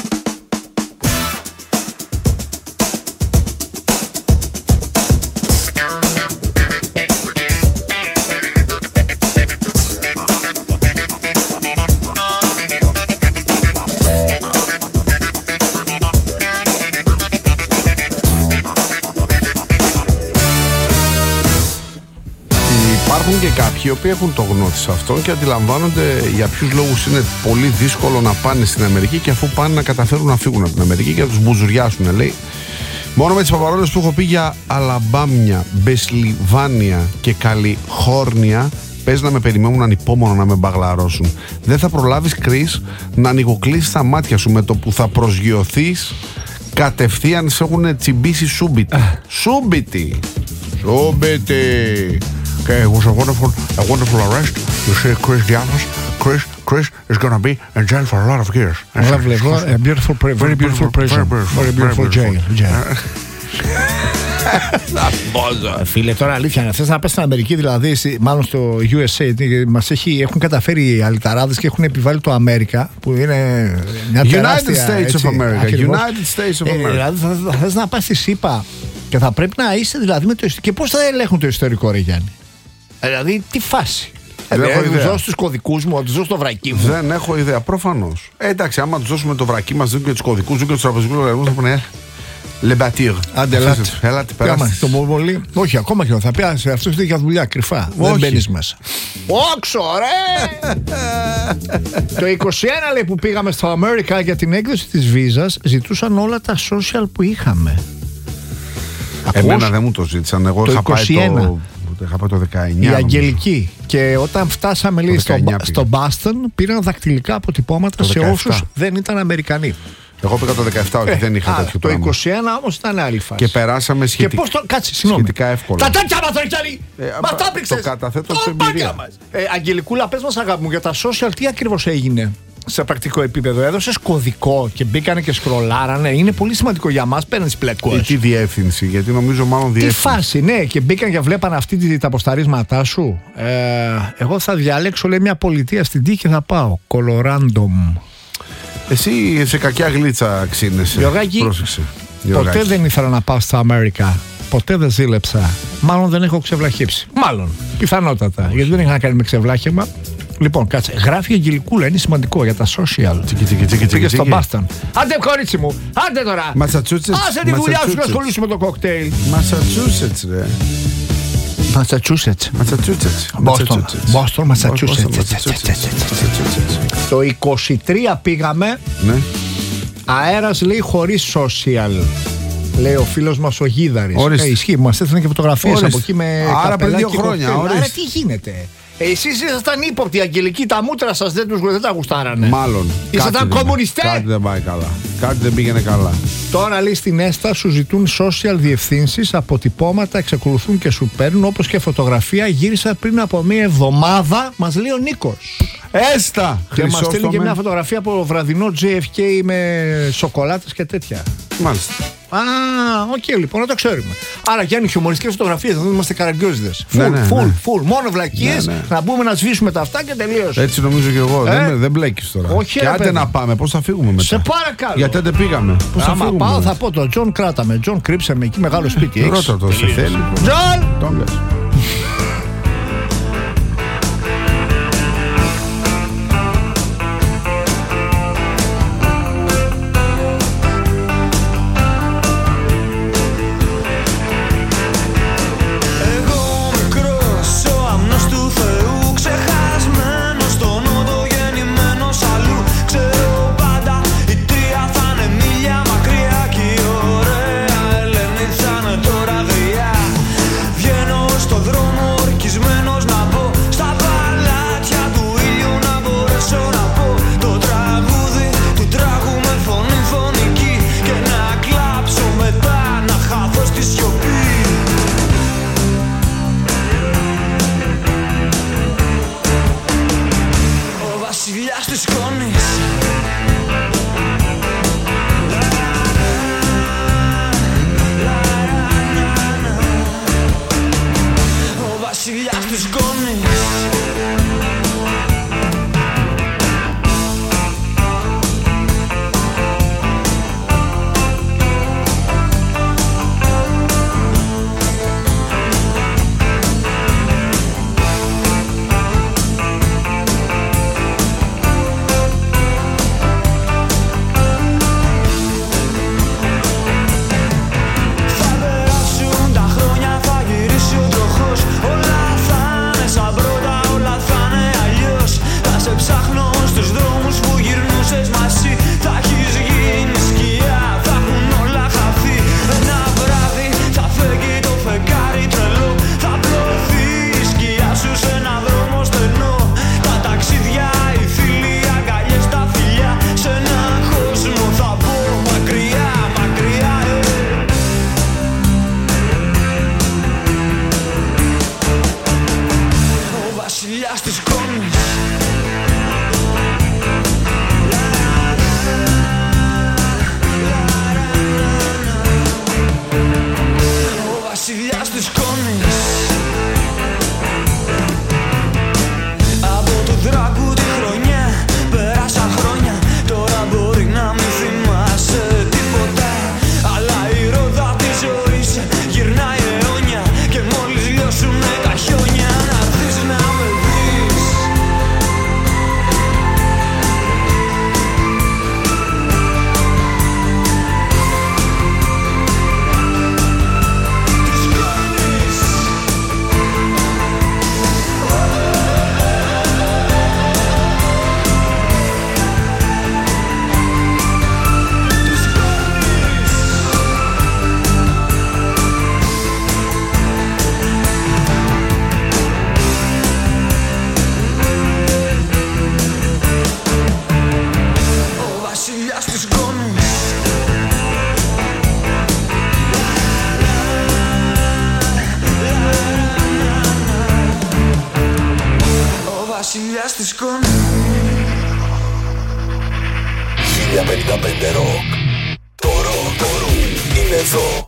Υπάρχουν και κάποιοι οι οποίοι έχουν το γνώθι σε αυτό και αντιλαμβάνονται για ποιους λόγους είναι πολύ δύσκολο να πάνε στην Αμερική και αφού πάνε να καταφέρουν να φύγουν από την Αμερική και να τους μπουζουριάσουν. Λέει, μόνο με τις παπαρόλες που έχω πει για Αλαμπάμια, Μπεσλιβάνια και Καλιχόρνια, πες να με περιμένουν ανυπόμονο να με μπαγλαρώσουν. Δεν θα προλάβεις, Κρίς, να ανοιγοκλείσεις τα μάτια σου με το που θα προσγειωθείς. Κατευθείαν σε έχουν τσιμπήσει σούμπιτι. Σούμπιτι. Σούμπιτι. Okay, it was a wonderful, a wonderful arrest. You see Chris Diamos. Chris, Chris is gonna be in jail for a lot of years. Lovely, a beautiful, very, very beautiful prison, very beautiful jail. Φίλε, τώρα αλήθεια, θες να πας στην Αμερική, δηλαδή, μάλλον στο γιου ες έι, μας έχει, έχουν καταφέρει οι αλυταράδες και έχουν επιβάλει το Αμέρικα, που είναι μια τεράστια... United States έτσι, of America. Ακριβώς. United States of America. Ε, δηλαδή, θα, θα θες να πας στη ΣΥΠΑ και θα πρέπει να είσαι δηλαδή με το ιστορικό. Και πώς θα ελέγχουν το ιστορικό, ρε Γιάννη? Δηλαδή, τι φάση. Δεν έχω ιδέα. Θα τους δώσω τους κωδικούς μου, θα τους δώσω το βρακί μου. Δεν έχω ιδέα, προφανώς. Ε, εντάξει, άμα τους δώσουμε το βρακί μας, δίνουν και τους κωδικούς, δίνουν και τους τραπεζικούς λογαριασμούς, θα πούνε Λεμπατήρ. Άντε, ελάτε. Έλατε, περάστε. Το πολύ. Όχι, ακόμα και θα πει, αυτό είναι για δουλειά κρυφά. Όχι. Δεν μπαίνεις μέσα. Όξο, ρε! Το είκοσι ένα, λέει, που πήγαμε στο Αμέρικα για την έκδοση της βίζας, ζητούσαν όλα τα social που είχαμε. Εμένα Ακούς? δεν μου το ζήτησαν. Εγώ Το είχα πάει είκοσι ένα. το, είχα πάει το δεκαεννιά. Η Αγγελική. Και όταν φτάσαμε, λέει, στο, δεκαεννιά στο Boston, πήραν δακτυλικά αποτυπώματα Το σε δεκαεπτά. όσους δεν ήταν Αμερικανοί. Εγώ πήγα το δεκαεπτά, όχι, Ε, δεν είχα α, τέτοιο το πράγμα. είκοσι ένα όμως ήταν άλλη φάση. Και περάσαμε σχετικά, Και πώς το. Κάτσε, συγγνώμη. σχετικά εύκολα. Τα τέτοια μας ρε Κιάλι! Ε, Μας α, τα έπαιξες! το καταθέτω Το σε εμπειρία. μπάγια μας. Ε, Αγγελικούλα, πες μας αγάπη μου, για τα social τι ακριβώς έγινε σε πρακτικό επίπεδο? Έδωσες κωδικό και μπήκανε και σκρολάρανε. Είναι πολύ σημαντικό για μας. Παίρνεις Ή πλεκός. τι διεύθυνση, γιατί νομίζω μάλλον Τι διεύθυνση. φάση, ναι, και μπήκαν και βλέπαν αυτή τη, τα αποσταρίσματά σου. Ε, εγώ θα διαλέξω, λέει, μια πολιτεία στην τύχη και θα πάω. Κολοράντομ. Εσύ σε κακιά γλίτσα ξύνεσαι. Γιωργάκη, Πρόσεξε. ποτέ Γιωργάκη. δεν ήθελα να πάω στα Αμέρικα. Ποτέ δεν ζήλεψα. Μάλλον δεν έχω ξεβλαχύψει. Μάλλον. Πιθανότατα. Γιατί δεν είχα να κάνει με ξεβλάχημα. Λοιπόν, κάτσε. Γράφει η Αγγελικούλα, είναι σημαντικό για τα social. Τσίκι, τσίκι, τσίκι, Πήγε στον τσίκι. Μπάστον. Άντε, κορίτσι μου, άντε τώρα. Massachusetts. Άσε τη δουλειά σου να Massachusetts. ασχολούσαι με το κοκτέιλ. Massachusetts, ρε. Massachusetts. Massachusetts. Boston. Boston, Massachusetts. Massachusetts. Το είκοσι τρία πήγαμε. Ναι. Αέρας, λέει, χωρίς social. Λέει ο φίλος μας ο Γίδαρης. Ορίστε. Ε, ισχύει, μας έστειλαν και φωτογραφίες Ορίστε. από εκεί με Άρα πριν δύο καπελάκι χρόνια, κοκτέιλ. ορίστε. Άρα τι γίνεται? Ε, εσείς ήσασταν ύποπτοι, Αγγελική, τα μούτρα σας δεν, τους, δεν τα γουστάρανε. Μάλλον. Ήσασταν Κάτι δεν- κομμουνιστέ. Κάτι δεν πάει καλά. Κάτι δεν πήγαινε καλά. Τώρα, λέει, στην ΕΣΤΑ σου ζητούν social διευθύνσεις, αποτυπώματα εξακολουθούν και σου παίρνουν, όπως και φωτογραφία. Γύρισα πριν από μία εβδομάδα, μας λέει ο Νίκος. Έστα! Και μας στέλνει και Χρυσόστομε. μια φωτογραφία από βραδινό τζέι εφ κέι με σοκολάτες και τέτοια. Μάλιστα. Α, οκ, λοιπόν, να το ξέρουμε. Άρα, Γιάννη, χιουμοριστικές φωτογραφίες, να δούμε είμαστε καραγκιόζιδες. Ναι, Φουλ, ναι, φουλ, ναι. φουλ. Μόνο βλακίες, Ναι, ναι. να μπούμε να σβήσουμε τα αυτά και τελείωσε. Έτσι νομίζω και εγώ. Ε? Δεν, δεν μπλέκεις τώρα. Όχι, Και ρε, άντε παιδί. να πάμε. Πώς θα φύγουμε μετά? Σε παρακαλώ. Γιατί δεν πήγαμε. Πώς θα Άμα φύγουμε? πάω, μετά? θα πω το Τζον κράταμε. Τζον κρύψε με εκεί μεγάλο σπίτι. έχεις? Ρώτα το, σε θέλει. Τζον! Τόγκας. Εγώ μικρός, ο αμνός του Θεού, ξεχασμένος στον νότο, γεννημένος αλλού. Ξέρω πάντα η τρία θα είναι μίλια μακριά κι η ωραία Ελένη θα είναι τώρα γριά. Βγαίνω στο στη σκόνη. χίλια πενήντα πέντε ροκ. Το ροκ, το ροκ είναι εδώ.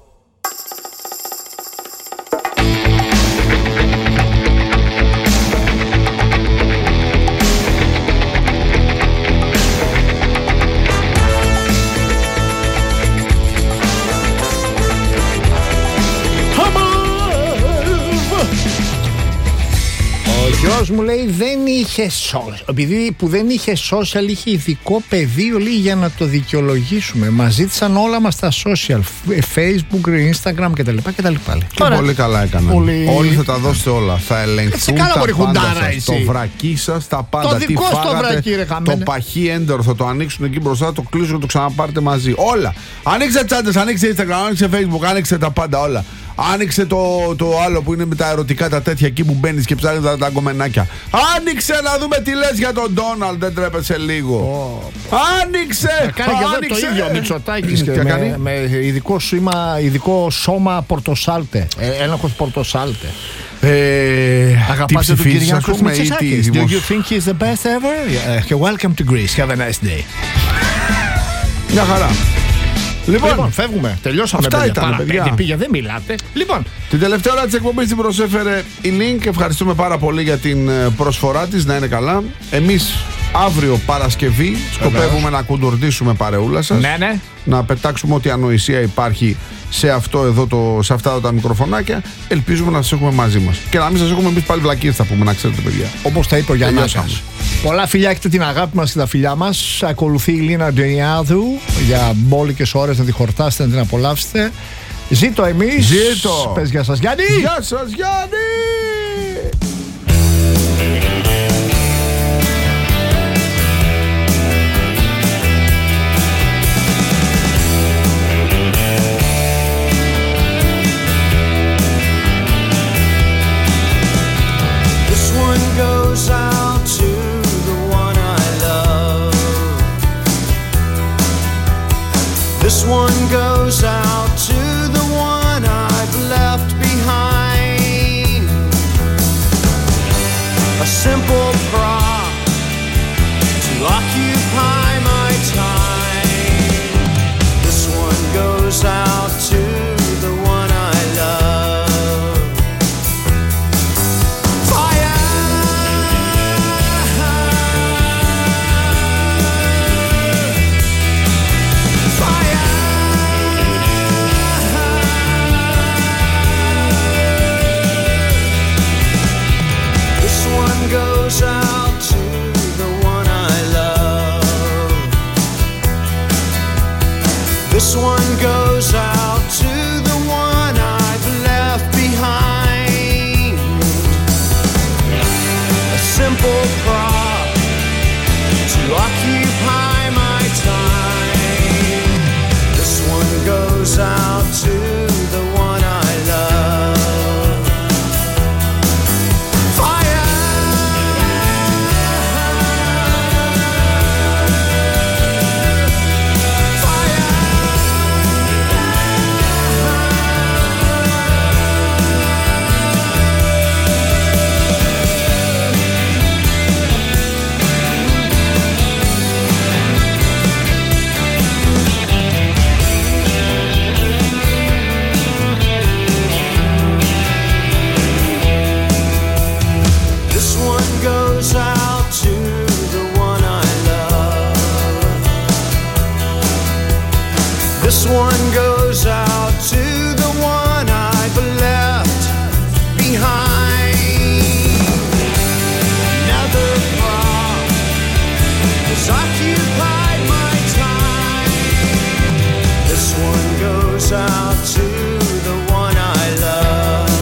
Ο γιος μου λέει δεν είχε social. Επειδή που δεν είχε social είχε ειδικό πεδίο, λέει, για να το δικαιολογήσουμε. Μας ζήτησαν όλα μας τα social, Facebook, Instagram κτλ. κτλ. Και πολύ καλά έκαναν. Πολύ... Όλοι θα τα δώσετε όλα. Θα ελεγχθούν τα πάντα σας. Το βρακί σας, τα πάντα. Το τι δικό φάγατε, στο βρακί, ρε χαμένε. το παχύ έντορο θα το ανοίξουν εκεί μπροστά, το κλείσουν και το ξαναπάρτε μαζί. Όλα. Ανοίξτε τσάντες, ανοίξτε Instagram, ανοίξτε Facebook, ανοίξτε τα πάντα όλα. Άνοιξε το, το άλλο που είναι με τα ερωτικά τα τέτοια εκεί που μπαίνεις και ψάχνεις τα, τα κομμενάκια. Άνοιξε να δούμε τι λες για τον Ντόναλντ, δεν τρέπεσαι λίγο. Oh. Άνοιξε! Θα κάνει και εδώ το ίδιο ο Μητσοτάκης και με, με ειδικό, σήμα, ειδικό σώμα Πορτοσάλτε. Ε, έλεγχος Πορτοσάλτε. Ε, Αγαπάτε τον Κυριάκο Μητσοτάκης. Do you think he's the best ever? Uh, welcome to Greece. Have a nice day. Μια χαρά. Λοιπόν, λοιπόν, φεύγουμε. Τελειώσαμε. Αυτά παιδιά. ήταν, παιδιά. Πήγε, δεν μιλάτε. Λοιπόν, την τελευταία ώρα της εκπομπής την προσέφερε η Link. Ευχαριστούμε πάρα πολύ για την προσφορά της. Να είναι καλά. Εμείς αύριο Παρασκευή σκοπεύουμε να κουντουρδίσουμε παρεούλα σας. Ναι, ναι. Να πετάξουμε ό,τι ανοησία υπάρχει σε, αυτό εδώ το, σε αυτά εδώ τα μικροφωνάκια. Ελπίζουμε να σας έχουμε μαζί μας. Και να μην σας έχουμε εμείς πάλι βλακίες, θα πούμε, να ξέρετε, παιδιά. Όπως τα είπε ο Γιαννάκας. Πολλά φιλιά, έχετε την αγάπη μας και τα φιλιά μας. Ακολουθεί η Λίνα Ντενιάδου για μπόλικες ώρες να τη χορτάσετε, να την απολαύσετε. Ζήτω εμείς. Ζήτω. Πες γεια σας, Γιάννη. Γεια σας, Γιάννη. Goes out to the one I love. This one goes out to the one I've left behind. A simple prop to occupy my time. This one goes out to the one I love. Goes out to the one I love. This one goes out to the one I've left behind. A simple prop to occupy my time. This one goes out to the one I love. This one goes out to the one